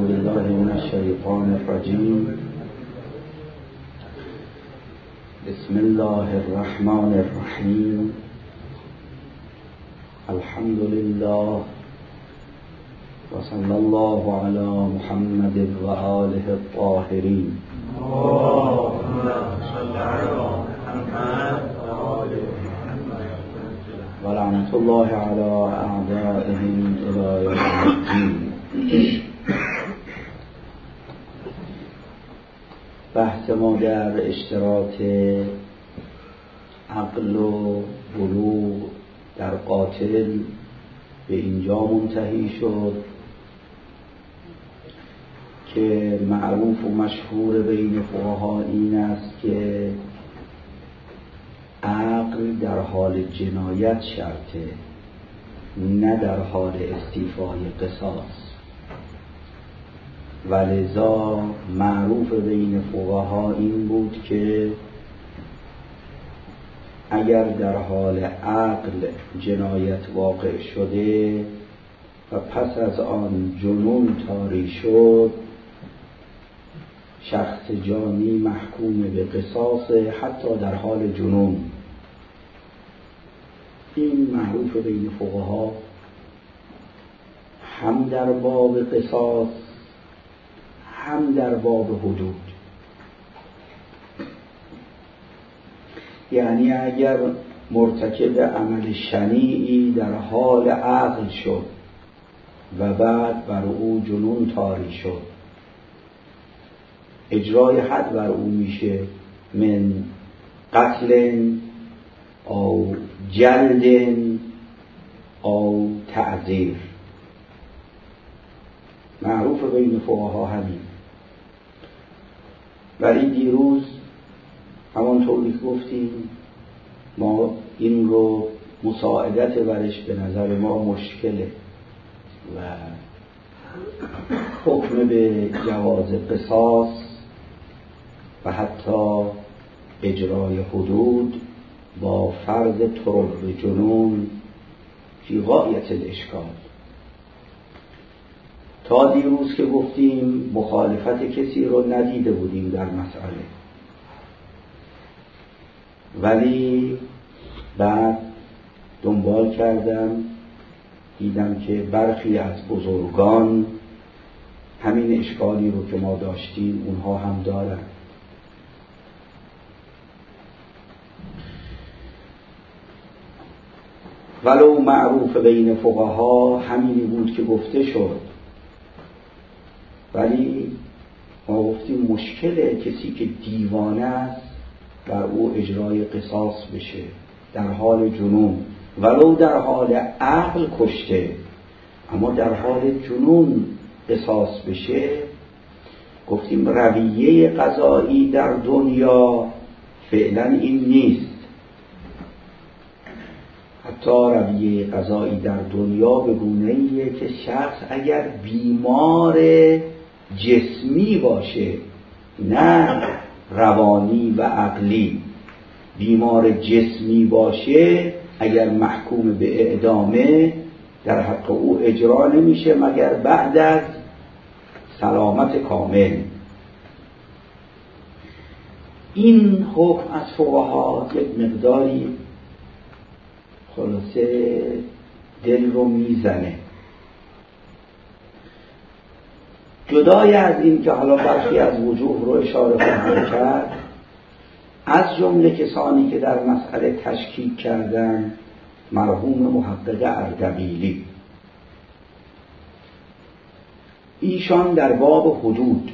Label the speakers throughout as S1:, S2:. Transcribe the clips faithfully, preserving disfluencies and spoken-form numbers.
S1: بالله من الشیطان الرجیم. بسم الله الرحمن الرحیم. الحمد لله و صلی الله علی محمد و آله الطاهرین. اللهم صل علی محمد و آل محمد و لعنة الله علی اعدائهم الی یوم الدین. بحث ما در اشتراط عقل و بلوغ در قاتل به اینجا منتهی شد که معروف و مشهور بین فقها این است که عقل در حال جنایت شرطه، نه در حال استیفای قصاص. و لذا معروف بین فقها این بود که اگر در حال عقل جنایت واقع شده و پس از آن جنون طاری شد، شخص جانی محکوم به قصاص حتی در حال جنون. این معروف بین فقها هم در باب قصاص هم در باب حدود. یعنی اگر مرتکب عمل شنیعی در حال عقل شد و بعد بر او جنون طاری شد، اجرای حد بر او میشه من قتل او جلد او تعذیر. معروف بین فقها همین. ولی دیروز همانطور که گفتیم ما این رو مساعدت برش به نظر ما مشکله و حکم به جواز قصاص و حتی اجرای حدود با فرض طرق جنون فی غایت الاشکال. تا دیروز که گفتیم مخالفت کسی رو ندیده بودیم در مسئله، ولی بعد دنبال کردم دیدم که برخی از بزرگان همین اشکالی رو که ما داشتیم اونها هم دارن. ولو معروف بین فقها همینی بود که گفته شد، ولی ما گفتیم مشکل کسی که دیوانه است بر او اجرای قصاص بشه در حال جنون، ولو در حال عقل کشته اما در حال جنون قصاص بشه. گفتیم رویه قضایی در دنیا فعلا این نیست. حتی رویه قضایی در دنیا به گونه‌ایه که شخص اگر بیمار جسمی باشه، نه روانی و عقلی، بیمار جسمی باشه، اگر محکوم به اعدامه در حق او اجرا نمیشه مگر بعد از سلامت کامل. این حکم از فقها یک مقداری خلاصه دل رو میزنه. جدای از این که حالا برخی از وجوه رو اشاره خواهم کرد، از جمله کسانی که در مسئله تشکیک کردن مرحوم محقق اردبیلی، ایشان در باب حدود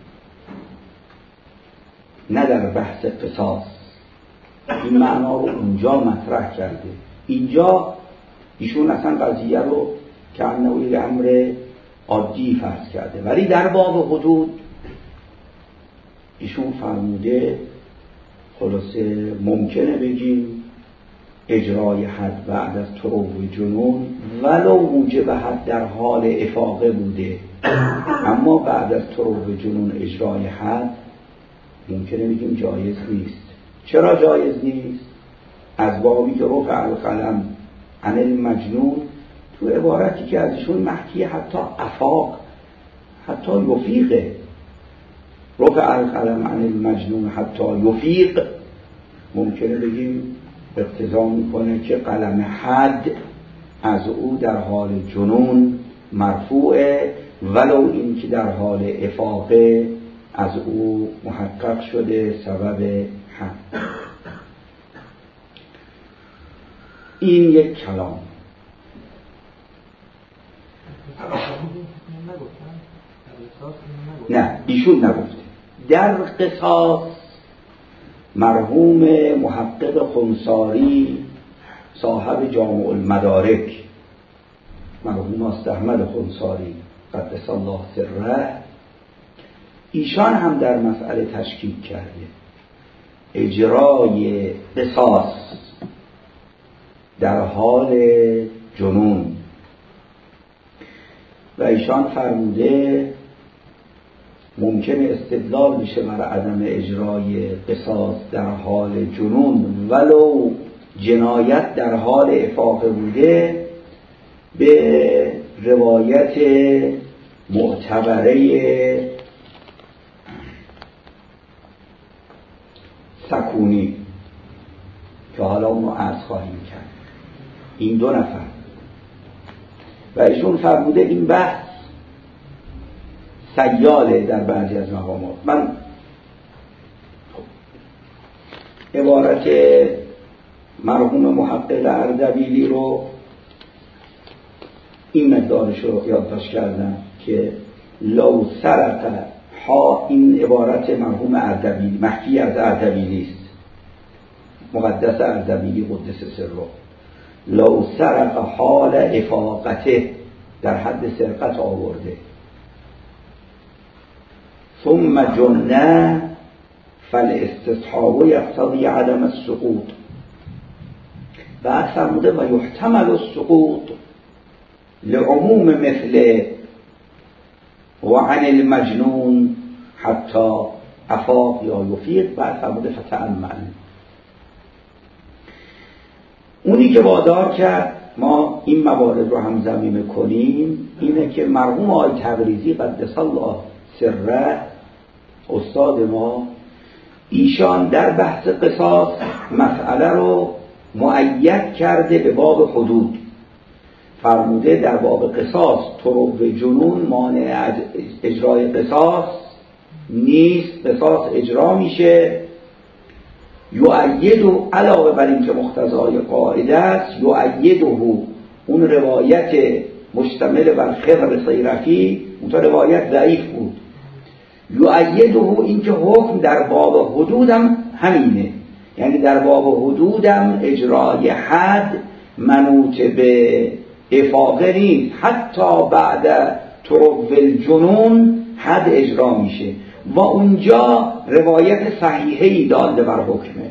S1: نه در بحث قصاص این معنا رو اونجا مطرح کرده. اینجا ایشون اصلا قضیه رو که انه یک امر عادی فرض کرده، ولی در باب حدود ایشون فرموده خلاصه ممکنه بگیم اجرای حد بعد از طروق جنون ولو موجب حد در حال افاقه بوده، اما بعد از طروق جنون اجرای حد ممکنه بگیم جایز نیست. چرا جایز نیست؟ از بابی که رفع القلم عن المجنون تو عبارتی که ازشون محکی حتی افاق حتی یفیقه. رفع القلم عن المجنون حتی یفیق، ممکنه بگیم اقتضا میکنه که قلم حد از او در حال جنون مرفوعه، ولو این که در حال افاقه از او محقق شده سبب حد. این یک کلام. نه ایشون نگفته. در قصاص مرحوم محقق خنثاری صاحب جامع المدارک، مرحوم است احمد خنثاری قدس الله سره، ایشان هم در مسئله تشکیک کرده اجرای قصاص در حال جنون، و ایشان فرموده ممکنه استدلال بشه بر عدم اجرای قصاص در حال جنون ولو جنایت در حال افاقه بوده به روایت معتبره سکونی که حالا اونو عرض خواهیم کرد. این دو نفر و ایشون فرموده این بحث سیاله در بعضی از مقامات. من عبارت مرحوم محقق اردبیلی رو این مقدارش رو یادداشت کردم که لو سرق ها، این عبارت مرحوم اردبیلی محکی از اردبیلی است، مقدس اردبیلی قدس سره، لو سرق حال افاقته در حد سرقت آورده، ثم جنه فالاستصحاب یقتضی عدم السقوط، بعد فرموده و یحتمل السقوط لعموم مثل و عن المجنون حتی افاق یا یفیق، بعد فرموده فتأمل. اونی که وادار کرد ما این موارد رو هم ضمیمه کنیم اینه که مرحوم آقای تبریزی قدس الله سره استاد ما، ایشان در بحث قصاص مسئله رو مؤید کرده به باب حدود. فرموده در باب قصاص طرق جنون مانع از اجرای قصاص نیست، قصاص اجرا میشه. یؤید علاوه بر این که مقتضای قاعده است، یؤیده اون روایت مشتمل بر خضر صیرفی، اون تا روایت ضعیف بود. یؤیده این که حکم در باب حدودم همینه، یعنی در باب حدودم اجرای حد منوط به افاقه نیست، حتی بعد طرق الجنون حد اجرا میشه و اونجا روایت صحیحه‌ای داله بر حکمه.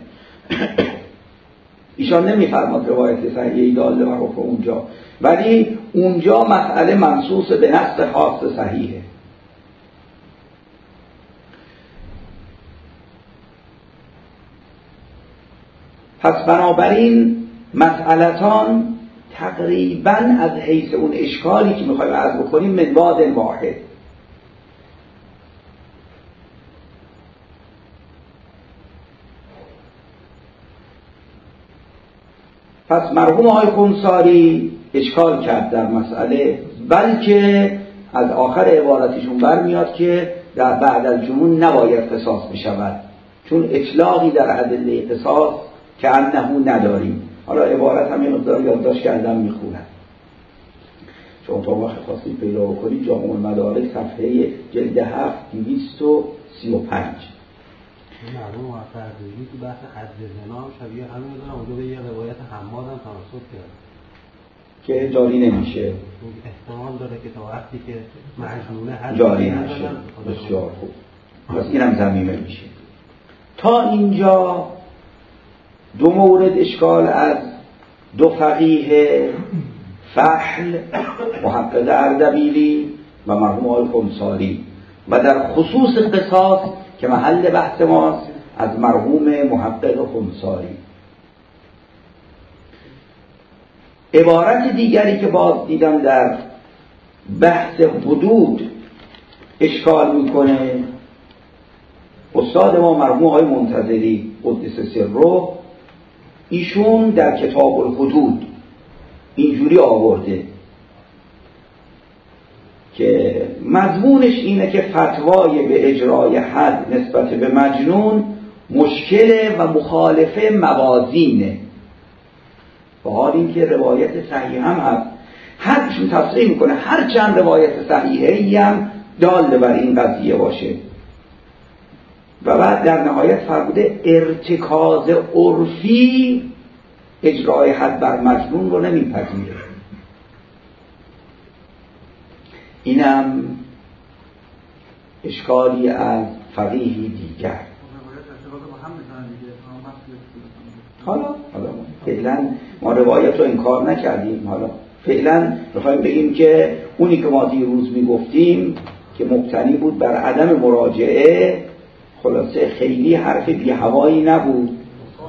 S1: ایشان نمیفرماد روایت صحیحه‌ای داله بر حکم اونجا، ولی اونجا مسئله منصوص به نص خاص صحیحه. پس بنابراین مسئلتان تقریبا از حیث اون اشکالی که میخوایم عرض بکنیم من بعد واحد. پس مرحوم آقای خنثاری اشکال کرد در مسئله، بلکه از آخر عبارتشون برمیاد که در بعد از جنون نباید قصاص بشود، چون اطلاقی در ادله قصاص که انهو نداریم. حالا عبارت هم یه مقدار یادداشت کردم میخونم، چون تا وقت خاصی پیدا بکنید جامع المدارک صفحه جلد هفت دویست و سی و پنج.
S2: معلوم وقتی تو بحث حد زنا شبیه همین دارم، اونجا به یه روایت حماد هم تناسب کرد
S1: که جاری نمیشه،
S2: احتمال داره که تا وقتی که مجنونه حد
S1: جاری نشه. بسیار خوب، پس اینم ضمیمه میشه. تا اینجا دو مورد اشکال از دو فقیه فحل محقق اردبیلی و مرحوم آقای خنثاری، و در خصوص قصاص که محل بحث ماست از مرحوم محقق خنثاری. عبارت دیگری که باز دیدم در بحث حدود اشکال میکنه. استاد ما مرحوم آقای منتظری قدس سره، ایشون در کتاب الحدود اینجوری آورده که مضمونش اینه که فتوای به اجرای حد نسبت به مجنون مشکل و مخالف موازینه، با حال اینکه روایت صحیح هم هست. حدشون تصریح میکنه هر چند روایت صحیحی هم دال بر این قضیه باشه. و بعد در نهایت فرموده ارتکاز عرفی اجرای حد بر مجنون رو نمیپذیره. اینم اشکالی از فقیهی دیگر. حالا حالا فعلا ما روایت رو انکار نکردیم، حالا فعلا میخوایم بگیم که اونی که ما دیروز میگفتیم که مبتنی بود بر عدم مراجعه، خلاصه خیلی حرف بی هوایی نبود.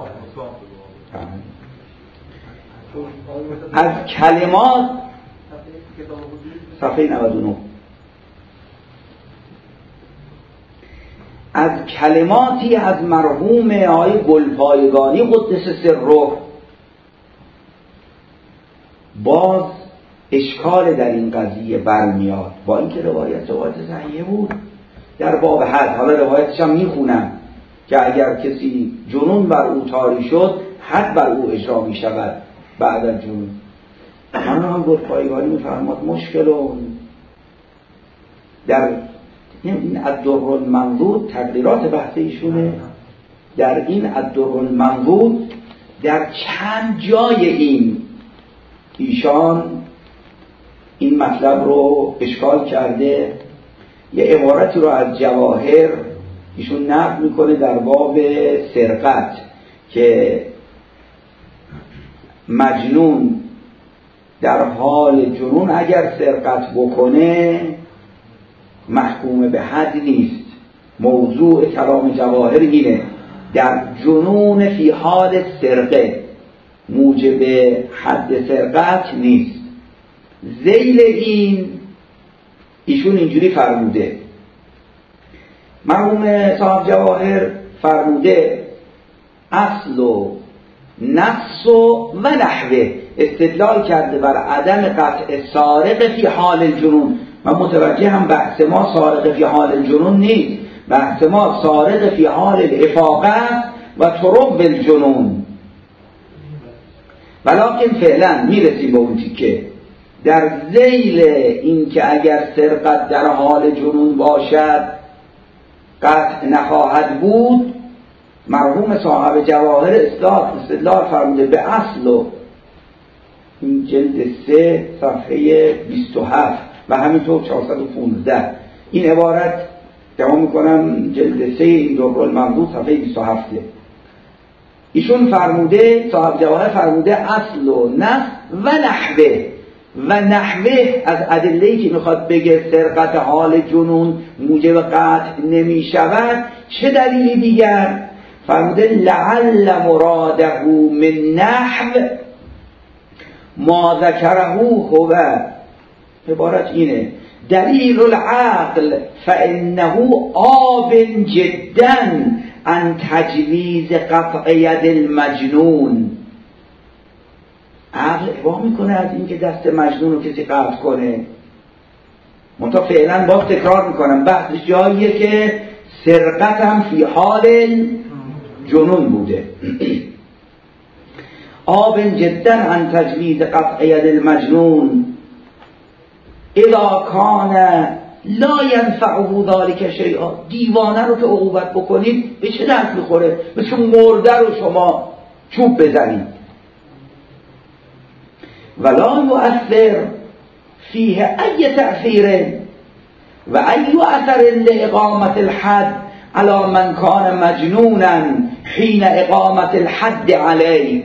S1: از کلمات صفحه نود و نه از کلماتی از مرحوم آقای گلپایگانی قدس سره باز اشکال در این قضیه برمیاد، با اینکه روایت روایت صحیحه بود در باب حد. حالا روایتش هم میخونم که اگر کسی جنون بر او طاری شد حد بر او اجرا میشود بعد از جنون. اما هم گلپایگانی میفرماد مشکل در این الدر المنضود تقریرات بحث ایشونه، در این الدر المنضود در چند جای این ایشان این مطلب رو اشکال کرده. یه عبارتی رو از جواهر ایشون نقل میکنه در باب سرقت که مجنون در حال جنون اگر سرقت بکنه محکوم به حد نیست. موضوع کلام جواهر اینه در جنون فی حال سرقه موجب حد سرقت نیست. ذیل این ایشون اینجوری فرموده، مرحوم صاحب جواهر فرموده اصل و نفس و نحوه، استدلال کرده بر عدم قطع سارق فی حال الجنون. من متوجه هم بحث ما سارق فی حال الجنون نیست، بحث ما سارق فی حال الافاقه و طرق بالجنون. ولیکن فعلا میرسیم به اون که در ذیل این که اگر سرقت در حال جنون باشد قطع نخواهد بود، مرحوم صاحب جواهر استدلال فرموده به اصل و این جلد سه صفحه بیست و هفت و همینطور چهارصد و پانزده. این عبارت تمام میکنم جلد سه این در المنضود صفحه بیست و هفت. ایشون فرموده، صاحب جواهر فرموده اصل و نفس و نحوه. و نحوه از ادله‌ای که میخواد بگه سرقت حال جنون موجب قطع نمی شود، چه دلیلی دیگر؟ فرموده لعل مراده من نحو ما ذکره هو، عبارت اینه دلیل العقل فانه آب جدا عن تجویز قطع ید المجنون. عقل ابا میکنه از این که دست مجنون رو کسی قطع کنه. منتها فعلا باز تکرار میکنم بحث جاییه که سرقت هم فی حال جنون بوده. آب جدا عن تجویز قطع ید المجنون اذا کان لا ینفعه ذلك شیئا. دیوانه رو که عقوبت بکنید به چه درد میخوره؟ مثل مرده رو شما چوب بزنید. ولا يؤثر فيه أي تأثير وأي أثر لإقامة الحد على من كان مجنونا حين إقامة الحد عليه.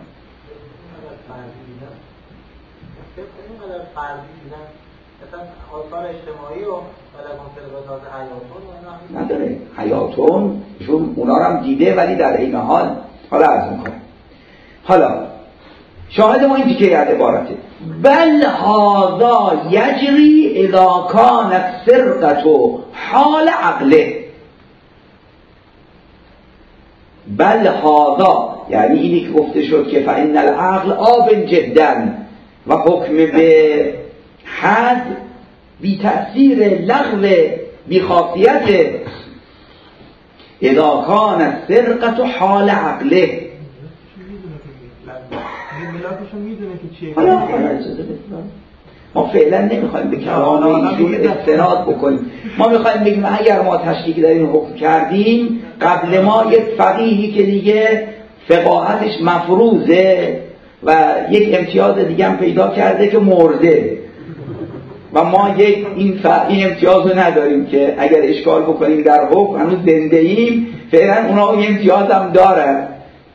S1: نداره حیاتون ایشون اونا رو هم دیده ولی در این حال حالا عرض میکنم. حالا شاهد ما این تیکه از عبارته. بل هذا یجری اذا کانت سرقة حال عقله. بل هذا یعنی اینی که گفته شد که فإن العقل آب جدا و حکم به حد بی تأثیر لغو بی خاصیت اذا کانت سرقة حال عقله. حالا حالا اجازه بدید ما فعلا نمیخوایم به کلام ایشون استناد بکنیم. ما میخوایم بگیم اگر ما تشکیک در این حکم کردیم قبل ما یک فقیهی که دیگه فقاهتش مفروضه و یک امتیاز دیگه هم پیدا کرده که مرده و ما یک این, ف... این امتیاز رو نداریم که اگر اشکال بکنیم در حکم هنوز زنده ایم، فعلا اونا این امتیاز هم دارن.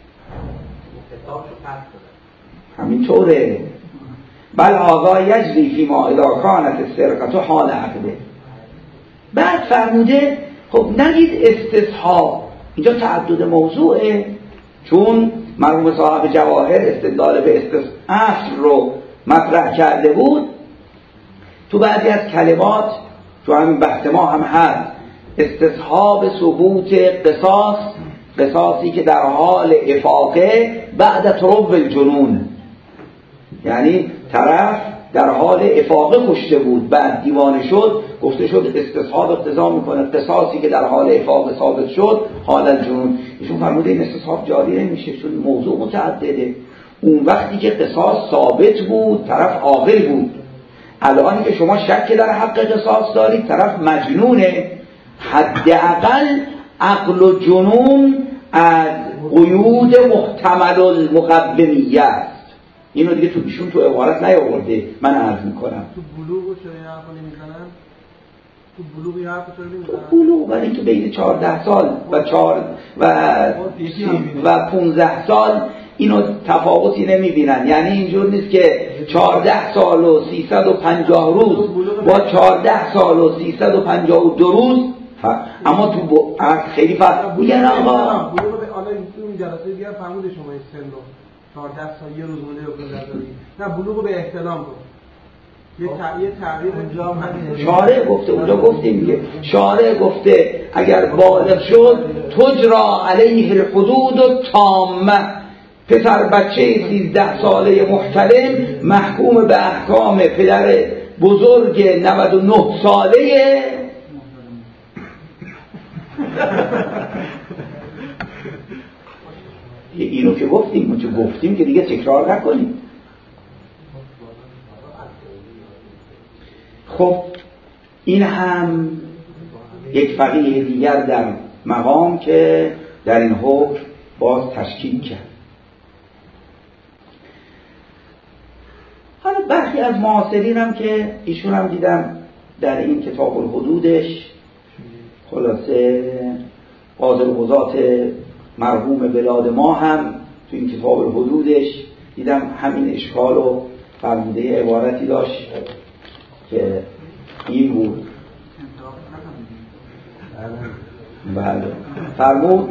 S1: همینطوره. بل هذا یجری فیما اذا کانت السرقة حال عقله. بعد فرموده خب نگید استصحاب، اینجا تعدد موضوعه، چون مرحوم صاحب جواهر استدلال به اصل رو مطرح کرده بود. تو بعضی از کلمات تو همین بحث ما هم هست استصحاب ثبوت قصاص، قصاصی که در حال افاقه بعد طرب الجنون، یعنی طرف در حال افاقه کشته بود بعد دیوانه شد، گفته شد استصحاب اقتضا میکنه قصاصی که در حال افاقه ثابت شد حال الجنون. ایشون فرموده این استصحاب جاری نمیشه چون موضوع متعدده. اون وقتی که قصاص ثابت بود طرف عاقل بود. الان که شما شک در حق قصاص دارید طرف مجنونه، حداقل عقل و جنون از قیود محتمل المقدمیه است. اینو دیگه تو ایشون تو عبارت نیاورده، من عرض میکنم.
S2: تو بلوغ چرا یه حرفا نمیزنن؟ تو بلوغ یه حرفا چرا نمیزنن؟
S1: بلوغ برای اینکه بین چهارده سال و چهار و و پونزده سال اینو تفاوتی نمیبینن. یعنی اینجور نیست که چهارده سال و سیصد و پنجاه روز با چهارده سال و سیصد و پنجاه و دو روز، اما تو با خیلی فرق میگن. آقا
S2: بلوغ به حالا این جلسه دیگه فهموده شما این سن رو چهارده سال یه روز مونده رو بزنید. نه بلوغ به احتلام رو یه تعیه تعبیر اونجا
S1: شارع گفته، اونجا گفتیم دیگه شارع گفته اگر بالغ شد تجرا علیه الحدود التامه، پسر بچه سیزده ساله محتلم محکوم به احکام پدر بزرگ نود و نه ساله اینو که گفتیم چه گفتیم که دیگه تکرار نکنیم. خب این هم یک فقیه دیگر در مقام که در این حکم باز تشکیل کرد. حالا برخی از معاصرین هم که ایشون هم دیدم در این کتاب الحدودش خلاصه قاضی القضات مرحوم بلاد ما هم تو این کتاب الحدودش دیدم همین اشکال و فرموده عبارتی داشت که این بود. بله فرمود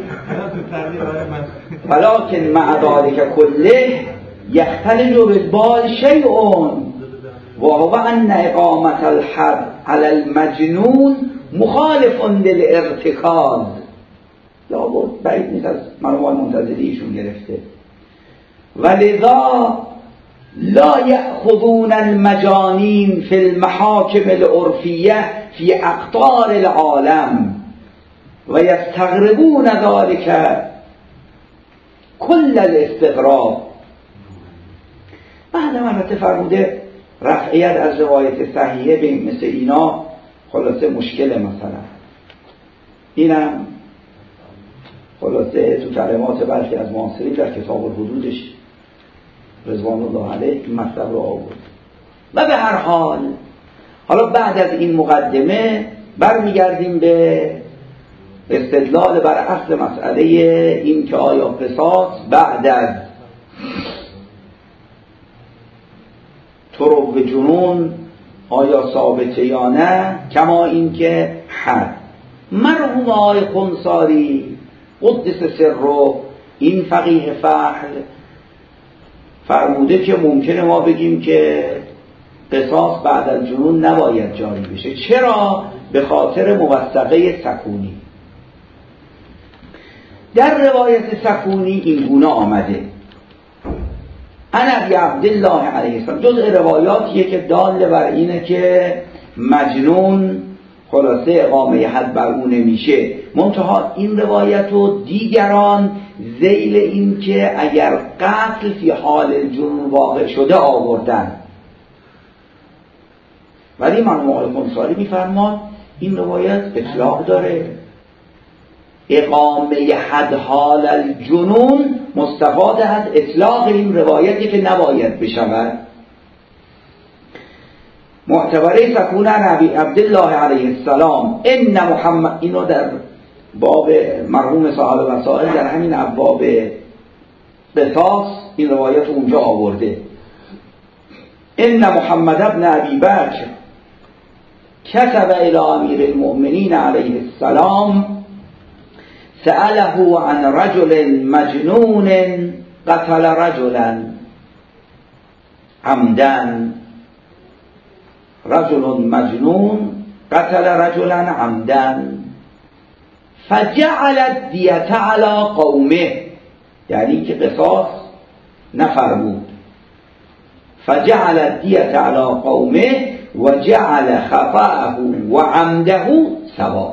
S1: ولکن مع ذلك کله یختلج بالبال شیء و هو ان اقامت الحد علی المجنون مخالف للارتکاز. یا بود بعید نیست از مرحوم منتظری ایشون گرفته. ولذا لا یأخذون المجانین فی المحاکم العرفیه فی اقطار العالم و یستغربون ذلك کل الاستغراب. بعد البته فرموده رفعیت از روایت صحیحه به مثل اینا خلاصه مشکل، مثلا اینم خلاصه تو کلمات برخی از معاصرین در کتاب الحدودش رضوان الله علیه این مطلب رو آورد. و به هر حال حالا بعد از این مقدمه برمیگردیم به استدلال بر اصل مسئله این که آیا قصاص بعد از طرب جنون آیا ثابته یا نه، کما این که حد. مرحوم آقای خنثاری قدس سر رو این فقیه فحل فرموده که ممکنه ما بگیم که قصاص بعد از جنون نباید جاری بشه. چرا؟ به خاطر موثقه سکونی. در روایت سکونی این گونه آمده: عن ابی عبدالله علیه السلام، جزء روایاتیه که دال بر اینه که مجنون خلاصه اقامه حد بر اون نمیشه. منتها این روایت و دیگران ذیل این که اگر قتل فی حال جنون واقع شده آوردن، ولی مرحوم آقای خونساری میفرماد این روایت اطلاق داره. اقامه حد حال الجنون مستفاد از اطلاق این روایتی که نباید بشود. معتبره سکونه نبی عبدالله علیه السلام ان محمد، اینو در باب مرحوم صاحب وسائل در همین ابواب قصاص این روایت اونجا آورده: ان محمد ابن ابی بکر كتب الى امیر المؤمنین علیه السلام سأله عن رجل مجنون قتل رجلا عمدا. رجل مجنون قتل رجلا عمدا فجعل الدیة على قومه، یعنی که قصاص نفرمود. فجعل الدیة على قومه وجعل خطأه وعمده سوا.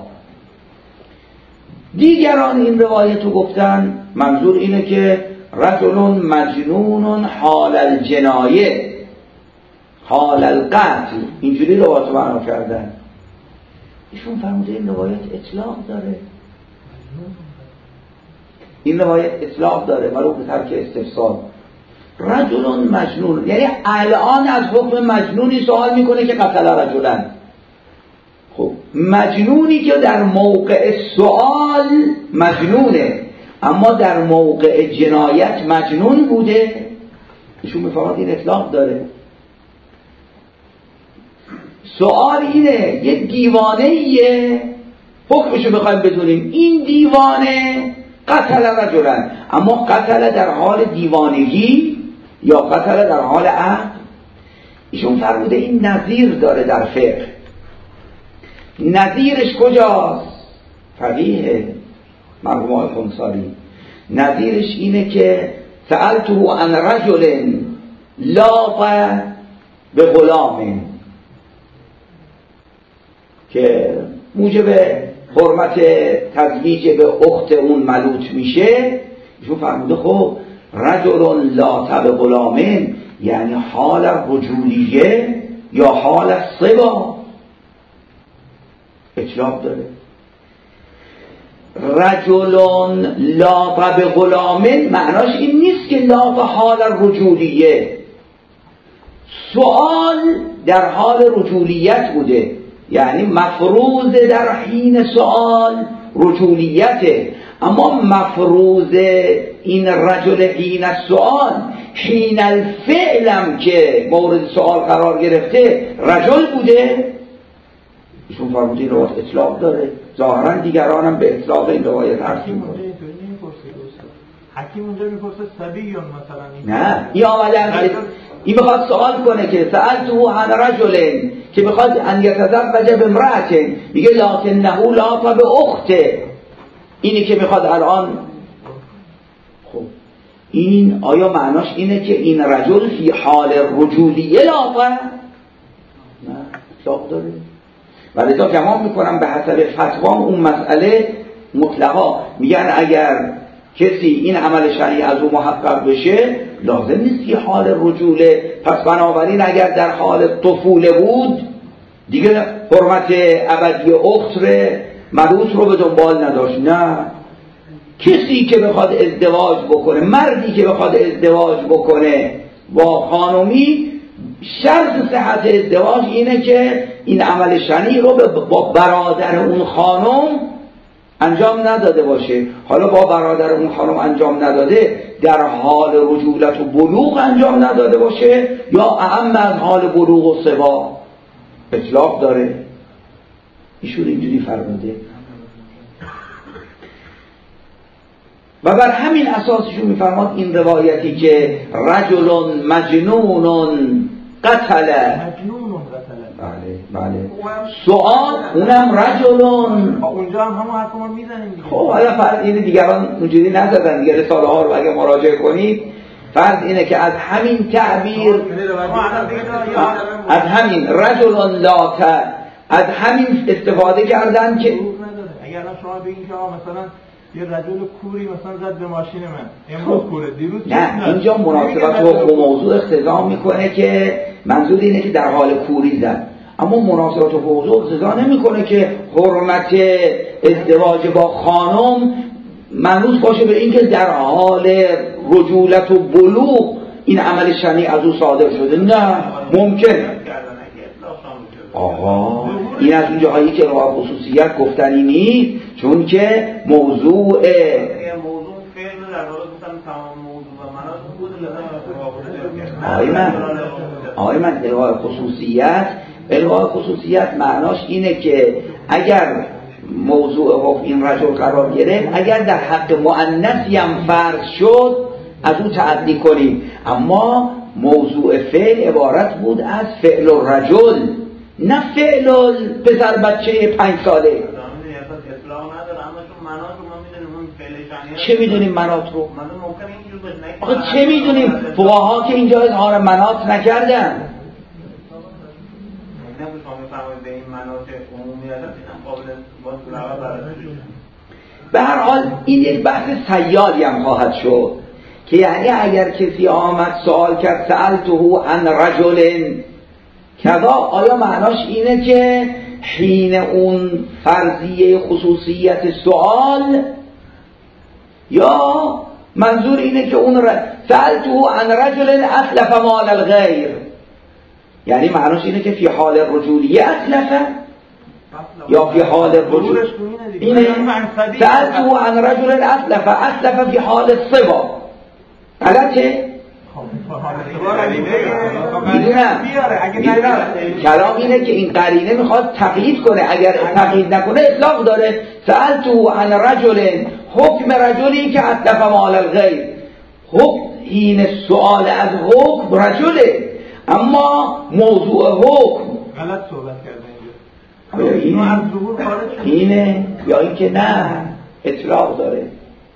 S1: دیگران این روایتو گفتن منظور اینه که رجل مجنون حال الجنایه حال القتل، اینجوری روایتو معنا کردن. ایشون فرموده این روایت اطلاق داره، این روایت اطلاق داره ولو به ترک استفسار. رجل مجنون یعنی الان از حکم مجنونی سوال میکنه که قتل رجلن. خب مجنونی که در موقع سوال مجنونه اما در موقع جنایت مجنون بوده، ایشون میفرماد این اطلاق داره. سوال اینه یک دیوانه ایه، حکمشو بخوایم بدونیم این دیوانه قتل رجلن، اما قتل در حال دیوانگی یا قتل در حال عقل. ایشون فرموده این نظیر داره در فقه. نظیرش کجاست؟ فقیه مرحوم آقای خونساری. نظیرش اینه که سألته عن رجل لاق به غلام، که موجب حرمت تزویج به اخت اون ملوط میشه. ایشون فرموده خب رجل لاق به غلامین یعنی حال رجولیه یا حال صبا اطلاق داره. رجلون لاق به غلامین معناش این نیست که لاق حال رجولیه، سوال در حال رجولیت بوده، یعنی مفروض در حین سوال رجولیته، اما مفروض این رجل حین السؤال حین الفعلم که مورد سوال قرار گرفته رجل بوده. ایشون فرموده این روایت اطلاق داره. ظاهرا دیگران هم به اطلاق این روایت حرف می‌کنه.
S2: حکیم اونجا میپرسه سبیون مثلا،
S1: نه این آمده این بخواد سوال کنه که سألته عن رجل که بخواد ان یتزوج بامرأة، میگه لکنه لاق به اخته، اینی که میخواد الان. خب این آیا معناش اینه که این رجل فی حال رجولیه لاقه؟ نه اطلاق داره. ولذا گمان میکنم به حسب فتوام اون مسئله مطلقا میگن اگر کسی این عمل شرعی از او محقق بشه لازم نیست فی حال رجوله، پس بنابراین اگر در حال طفوله بود دیگه حرمت ابدی اخت ملوط رو به دنبال نداشت. نه، کسی که بخواد ازدواج بکنه، مردی که بخواد ازدواج بکنه با خانمی، شرط صحت ازدواج اینه که این عمل شرعی رو با برادر اون خانم انجام نداده باشه. حالا با برادر اون خانم انجام نداده، در حال رجولت و بلوغ انجام نداده باشه یا اهم از حال بلوغ و سبا اطلاق داره. ایشون اینجوری فرموده. و بر همین اساسشون میفرماد این روایتی که رجل مجنون قتل،
S2: مجنون قتل،
S1: بله بله، سؤال اونم رجلون،
S2: اونجا هم همون حرف ما میزنیم دیگه.
S1: خب حالا فرض اینه دیگران اونجوری نزدن دیگه، رساله ها رو اگه مراجعه کنید فرض اینه که از همین تعبیر، از همین رجلون لاته، از همین استفاده کردن که
S2: اگر شما بگید که مثلا یه رجل کوری مثلا زد به ماشین من، امروز کوره، دیروز
S1: نه، اینجا مناسبت رو با موضوع اقتضا میکنه که منظور اینه که در حال کوری زد، اما مناسبت رو با موضوع اقتضا نمیکنه که حرمت ازدواج با خانم منوط باشه به اینکه در حال رجولت و بلوغ این عمل شنیع از او صادر شده. نه ممکن. آقا این از اون جاهایی که راه خصوصیت گفتنی نیست، چون که موضوع موضوع فعل در واقع گفتن تمام موضوع و مناط بود لازم آقای من آقای من الغای خصوصیت، الغای خصوصیت معناش اینه که اگر موضوع حکم این رجل قرار گرفت، اگر در حق مؤنثی هم فرض شد از اون تعدی کنیم، اما موضوع فعل عبارت بود از فعل الرجل، نه فعل پسر بچه پنج ساله. چه میدونیم مناط رو؟ آخه چه میدونیم؟ فقها که اینجا اظهار مناط نکردن. به هر حال این یک بحث سیالی هم خواهد شد که یعنی اگر کسی آمد سوال کرد سألته عن رجل کذا، آیا معناش اینه که حین اون فرضیه خصوصیت سوال، یا منظور اینه که اون سألته عن رجل اسلف مال الغیر، یعنی معناش اینه که فی حال رجولیه اسلفه یا فی حال رجول اینه سألته عن رجل اسلف، اسلف فی حال صبا، غلطه؟ میدونم میدونم کلام اینه که این قرینه میخواد تقیید کنه، اگر تقیید نکنه اطلاق داره. سألته عن رجل، حکم رجلی که اسلف مال الغیر، حکم این سؤال از حکم رجله، اما موضوع حکم
S2: غلط صحبت کرده
S1: اینجا اینه, اینه یا اینکه نه اطلاق داره.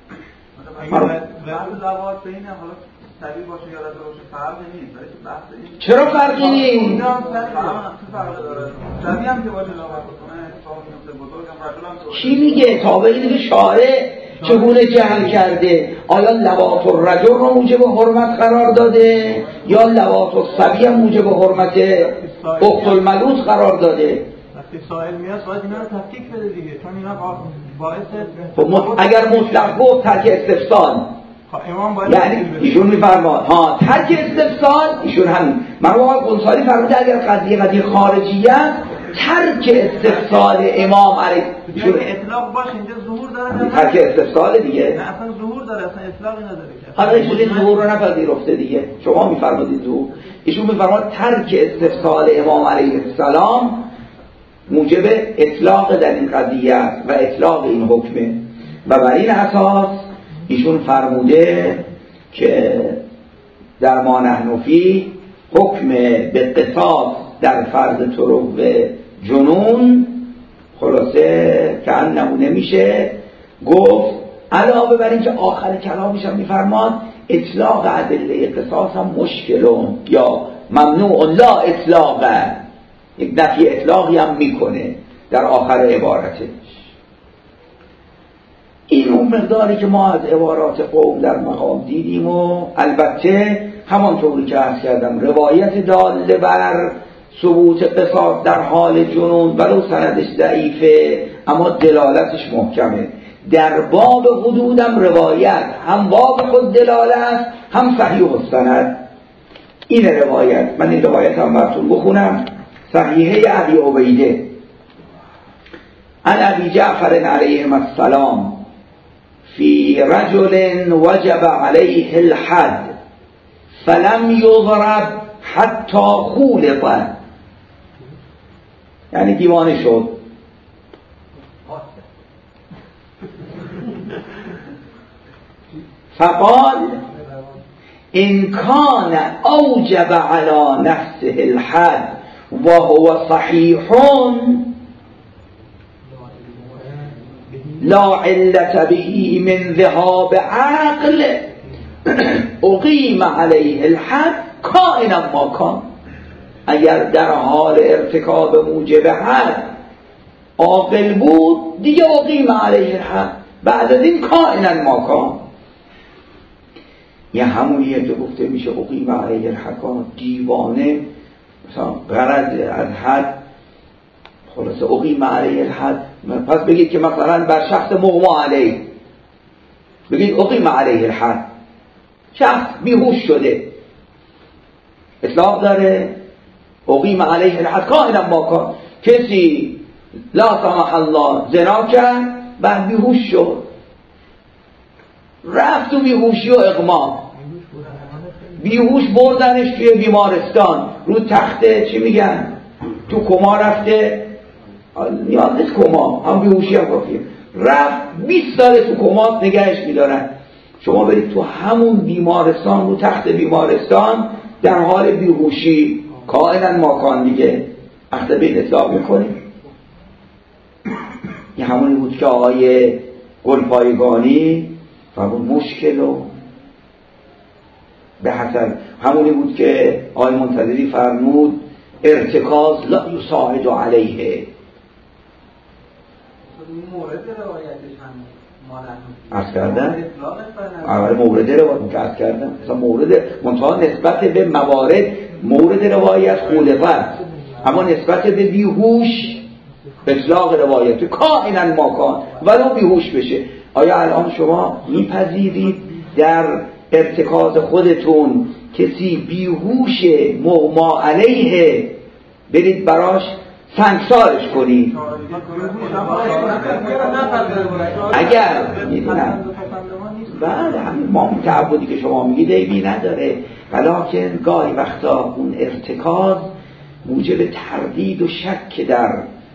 S2: سریع باشه یا رد باشه فرقی نیست، ولی بحث این
S1: چرا فرقی نیست؟
S2: اونجا هم فرق داره. سریع هم که باشه لاغر کنه اتفاق میفته، بزرگم رجلم
S1: چی میگه؟ تابع اینه که شارع چگونه جعل کرده؟ آیا لواط الرجل رو موجب حرمت قرار داده یا لواط الصبی هم موجب حرمت اخت الملوط قرار داده؟
S2: وقتی سائل میاد باید اینا رو تفکیک بده دیگه، چون اینا باعث
S1: اگر مطلق گفت ترک استفسال، یعنی ایشون میفرماد ها ترک استفسال، ایشون همین مرحوم آقای قنصاری فرموده اگر قضیه قضیه خارجیت ترک استفسال امام علیه
S2: ایشون اطلاق باشه اینجا ظهور داره،
S1: ترک استفسال دیگه
S2: نه اصلا ظهور داره، اصلا اطلاقی نداره.
S1: حالا ایشون این ظهور رو نپذیرفته دیگه، شما میفرمایید ظهور، ایشون میفرماد ترک استفسال امام علیه السلام موجب اطلاق در این قضیه و اطلاق این حکمه، و بر این اساس ایشون فرموده که در ما نحن فی حکم به قصاص در فرض طرق جنون خلاصه که انه نمیشه گفت، علاوه بر این که آخر کلامش هم میفرماد اطلاق ادله قصاص هم مشکلون یا ممنوع لا اطلاقه، یک نفی اطلاقی هم میکنه در آخر عبارتش. این اون مقداری که ما از عبارات قوم در مقام دیدیم و البته همانطوری که عرض کردم روایت داله بر ثبوت قصاص در حال جنون ولو سندش ضعیفه اما دلالتش محکمه. در باب حدودم روایت هم باب خود دلالت هم صحیح السند. این روایت من این روایت هم براتون بخونم، صحیحه ابی عبیده عن ابی جعفر علیه السلام فی رجل وجب علیه الحد فلم یضرب حتی خولق، یعنی دیوانه شد. فقال ان کان اوجب علی نفسه الحد و هو صحیح لا علت به من ذهاب عقل اقیم علیه الحد کائنا ما کان. اگر در حال ارتکاب موجب حد عاقل بود دیگه اقیم علیه الحد، بعد از این کائنا ما کان. یه همونیه که گفته میشه اقیم علیه الحد، دیوانه مثلا غرض از حد خلاصه اقیم علیه الحد. پس بگید که مثلا بر شخص مغما علیه بگید اقیم علیه الحد، شخص بیهوش شده اطلاق داره اقیم علیه الحد کائنا ما کان. کسی لا سمح الله زنا کرد بعد بیهوش شد، رفت تو بیهوشی و اغما، بیهوش بردنش توی بیمارستان رو تخته چی میگن تو کما رفته، نیاز نیست کما هم بیهوشی هم کافیه، رفت بیست سال تو کما نگهش میدارن. شما برید تو همون بیمارستان رو تخت بیمارستان در حال بیهوشی کائنا ما کان دیگه اخذ به اطلاق میکنیم. این همونی بود که آقای گلپایگانی فرمود مشکل و به حسن، همونی بود که آقای منتظری فرمود ارتکاز لا یساعد علیه.
S2: مورد روایتش هم
S1: عرض کردم اول مورد روایت که عرض کردم مثلا مورد منتها نسبت به موارد مورد روایت خلقت، اما نسبت به بیهوش اطلاق روایت کائنا ما کان ولو بیهوش بشه. آیا الان شما میپذیرید در ارتکاز خودتون کسی بیهوش مغما علیه برید براش سنگسارش کنید؟ اگر میدونم بعد همین ما تعبدی که شما میگید عیبی نداره، ولیکن گاهی وقتا اون ارتکاز موجب تردید و شک در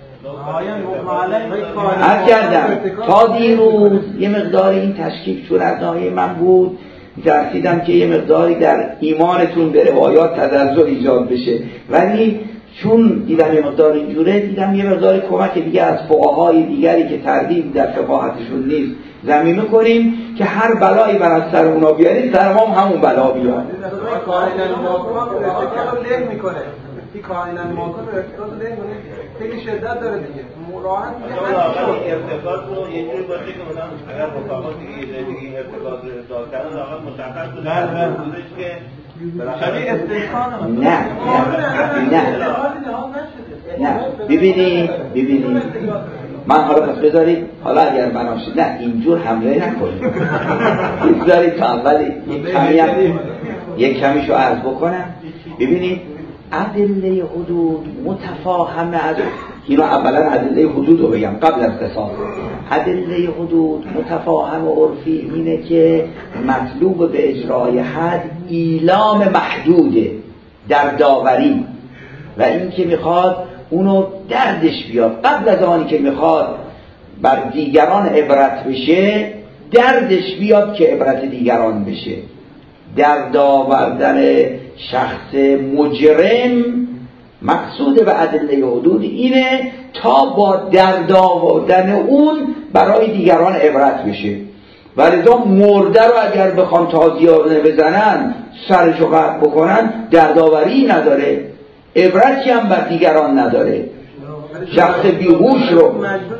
S1: عرض کردم. تا دیروز یه مقداری این تشکیک چون از ناحیه من بود، ترسیدم که یه مقداری در ایمانتون به روایات تزلزل ایجاد بشه، ولی چون دیدم یه مقدار اینجوره دیدم یه مقدار کمک دیگه از فقهای دیگری که تردید در فقاهتشون نیست زمینه کنیم که هر بلایی بر از سر اونا بیارید سر ما هم همون بلا بیاد.
S2: کائنا ما کن له میکنه این کائنا ما کن ارتباط له میکنه خیلی شدت داره دیگه مراحل دیگه
S3: ارتباط رو یه جوری باشه که مثلا اگر رفقا دیگه یه جای دیگه ارتباط رو ارتباط کردن واقعا مشخص بود در بودش که شبیه استثناء
S1: نه نه نه ببینید ببینید من حالا پس بذارید حالا اگر بناشید نه اینجور حمله نکنید بذارید تا اولی یک کمی هم یک کمیشو عرض بکنم. ببینید ادله حدود متفاهمه از اینو اولا ادله حدود رو بگم قبل از قصاص. ادله حدود متفاهم و عرفی اینه که مطلوب به اجرای حد ایلام محدوده در داوری و این که میخواد اونو دردش بیاد قبل از آنی که میخواد بر دیگران عبرت بشه دردش بیاد که عبرت دیگران بشه. در داوردن شخص مجرم مقصود به ادله حدود اینه تا با درد آوردن اون برای دیگران عبرت بشه. ولذا مرده رو اگر بخوام تازیانه بزنن سرشو قطع بکنن دردآوری نداره، عبرتی هم بر دیگران نداره. شخص بیهوش رو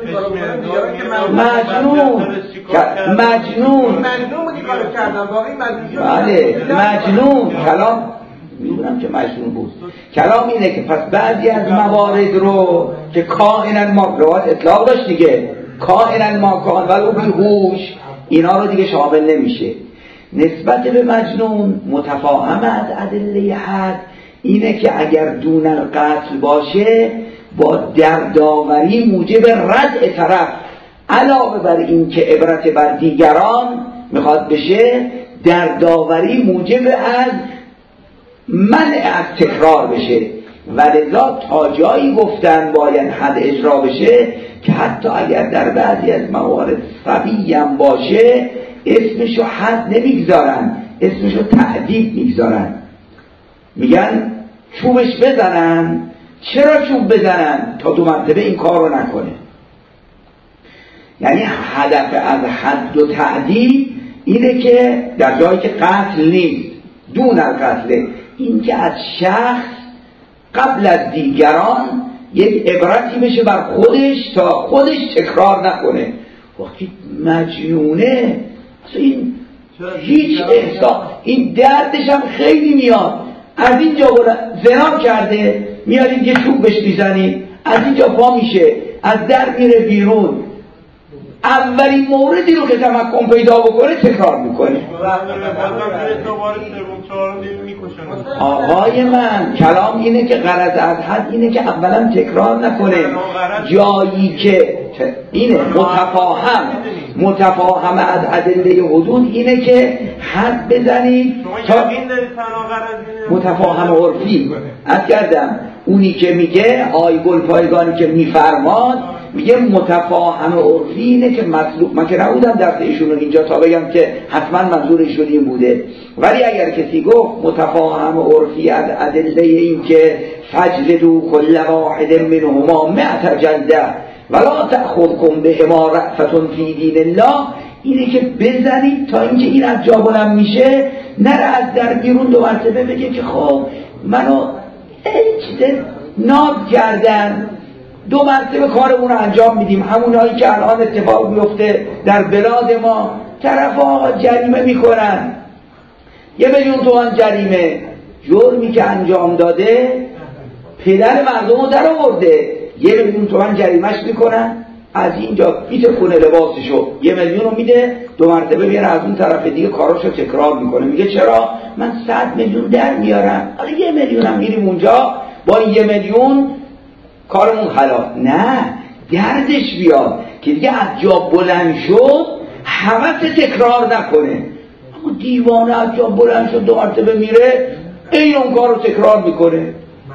S1: مجنون مجنون بله مجنون کلام میدونم که مجنون بود. کلام اینه که پس بعضی از موارد رو که کائنا ما روایت اطلاق داشت دیگه کائنا ما کان ولو بیهوش اینا رو دیگه شامل نمیشه. نسبت به مجنون متفاهم از ادله حد اینه که اگر دون القتل باشه با دردآوری موجب رد طرف علاوه بر این که عبرت بر دیگران میخواد بشه دردآوری موجب از منع از تکرار بشه. ولذا تا جایی گفتن باید حد اجرا بشه که حتی اگر در بعضی از موارد صبی هم باشه اسمشو حد نمیگذارن، اسمشو تعذیب میگذارن. میگن چوبش بزنن. چرا چوب بزنن؟ تا دو مرتبه این کار رو نکنه. یعنی هدف از حد و تعذیب اینه که در جایی که قتل نیست، دون القتل، این که از شخص قبل از دیگران یک عبرتی بشه بر خودش تا خودش تکرار نکنه. وقتی مجنونه اصلا این هیچ احساس، این دردش هم خیلی میاد. از اینجا زنا کرده میارید یه چوب بهش میزنید، از اینجا پا میشه، از در میره بیرون. اولین موردی رو که تمکن پیدا بکنه تکرار میکنه. آقای من کلام اینه که غرض از حد اینه که اولا تکرار نکنه. جایی که اینه متفاهم متفاهم از ادله حدود اینه که حد بزنید تا متفاهم عرفی. از کردم اونی که میگه آی گل پایگانی که میفرماد میگه متفاهم عرفی اینه که مطلوب. من که نبودم درس ایشون رو اینجا تا بگم که حتما منظور ایشون این بوده، ولی اگر کسی گفت متفاهم عرفی از ادله این که فجلدوا کل واحد منهما مئة جلده ولا تأخذكم بهما رأفة فی دین الله، اینه که بزنید تا اینکه این از جا بلند میشه نره از در بیرون دو مرتبه بگه که خب منو اجده ناب کردن، دو مرتبه کارمون رو انجام میدیم. همونایی که الان اتفاق میفته در بلاد ما، طرف آقا جریمه میکنن، یه میلیون تومان جریمه، جرمی که انجام داده پدر مردم رو در آورده، یه میلیون تومان جریمهش میکنن، از اینجا میتکونه لباسشو یه میلیون رو میده، دو مرتبه بیاره از اون طرف دیگه کاراشو تکرار میکنه. میگه چرا؟ من صد میلیون در میارم. حالا یه میلیون هم میریم اونجا با این یه میلیون کارمون خلاص. نه، دردش بیاد که دیگه از جا بلند شد حوث تکرار نکنه. اما دیوانه از جا بلند شد دو مرتبه میره این اون کار رو تکرار میکنه.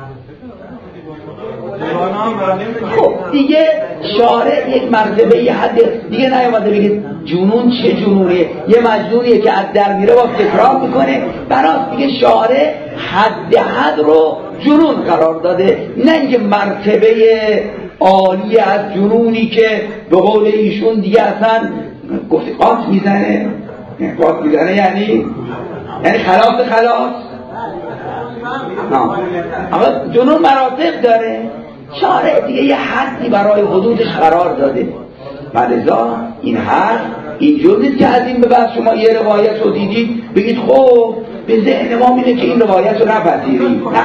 S1: خب دیگه شارع یک مرتبه یه حد دیگه نیامده بگید جنون چه جنونیه، یه مجنونیه که از در میره با تکرار میکنه. براست دیگه شارع حد حد رو جنون قرار داده، نه اینکه مرتبه عالی از جنونی که به قول ایشون دیگه اصلا گفتی قاط میزنه. قاط میزنه یعنی یعنی خلاص خلاص. اما جنون مراتب داره، شارع دیگه یه حدی برای حدودش قرار داده. ولذا این حد اینجور نیست که از این به بعد شما یه روایت رو دیدید بگید خب به ذهن ما اینه که این روایت رو نپذیریم. نه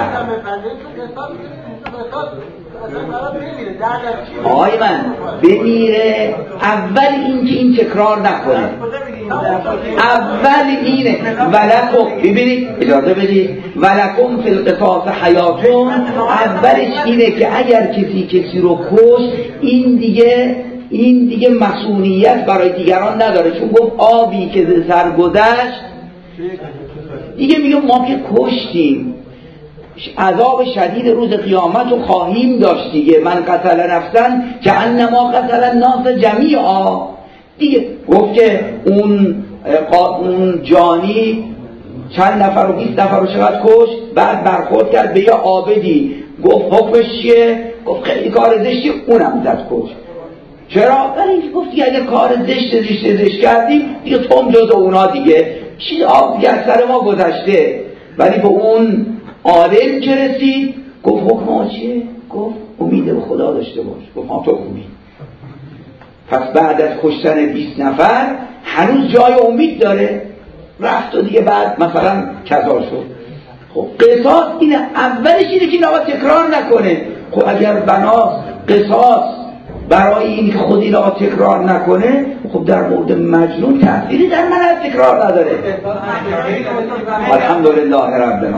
S1: آقای من بمیره اول این که این تکرار نکنه، اول اینه. ولکم ببینید اجازه بدید ولکم فی القصاص حیاتون، اولش اینه که اگر کسی کسی رو کش این دیگه این دیگه مسئولیت برای دیگران نداره، چون گفت آبی که ز سر گذشت دیگه میگه ما که کشتیم عذاب شدید روز قیامت رو خواهیم داشت دیگه. من قتل نفسن که انما قتل الناس جمیعا دیگه. گفت که اون اون جانی چند نفر و بیست نفر رو چقدر کشت، بعد برخورد کرد به یه عابدی، گفت حکمش چیه؟ گفت خیلی کار زشتی، اونم زد کشت. چرا؟ ولی گفت دیگه اگه کار زشت زشت زشت کردیم دیگه توم جز اونا دیگه چیز آب دیگه از سر ما گذشته. ولی به اون عالم که رسید گفت حکم ها چیه؟ گفت امید به خدا داشته باش. گفت ما تو امید. پس بعد از کشتن بیست نفر هنوز جای امید داره، رفت و دیگه بعد مثلا کذا شد. خب قصاص اینه، اولش اینه که نباید تکرار نکنه. خب اگر بناس قصاص برای این که خود اینا تکرار نکنه، خب در مورد مجنون تأثیری در من تکرار نداره. الحمدلله رب العالمین.